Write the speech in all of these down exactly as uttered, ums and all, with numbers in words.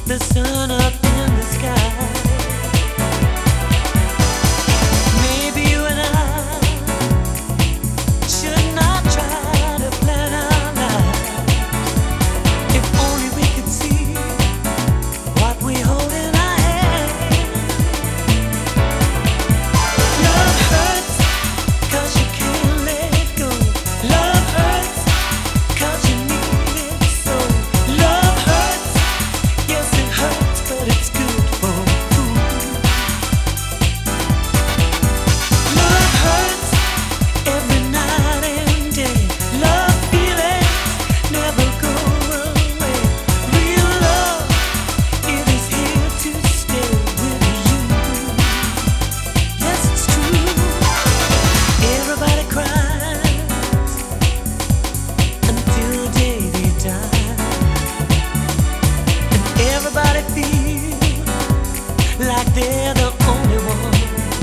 the sun up in the sky. Maybe you and I should not try to plan our lives. If only we could see what we hold in our hands. Love hurts 'cause you can't let go. Love hurts 'cause you need it so. Love hurts, yes it hurts, but it's good for food. Love hurts every night and day. Love feelings never go away. Real love, it is here to stay with you. Yes, it's true. Everybody cries until the day they die, and everybody feels like they're the only one.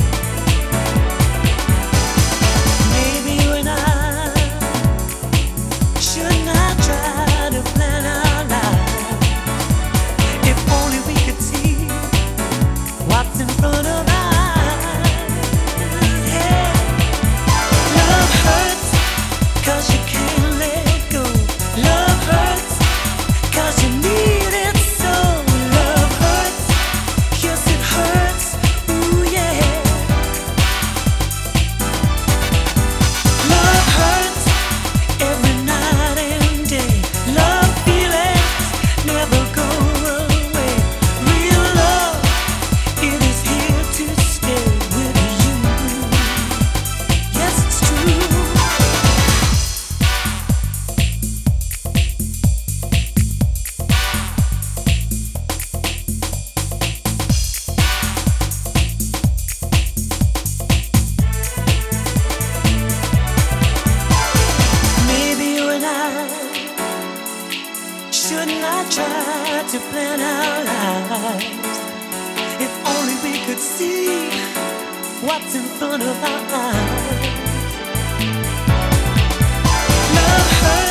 Maybe you and I should not try to plan our lives. If only we could see what's in front of our eyes. Yeah. Love hurts 'cause you can't let go. Love hurts 'cause you need it so. Love hurts, yes it hurts, ooh yeah. Love hurts every night and day. Love feelings never go away. Real love, it is here to stay with you. Yes, it's true. Maybe you and I should not try to plan our lives. If only we could see what's in front of our eyes. Love hurts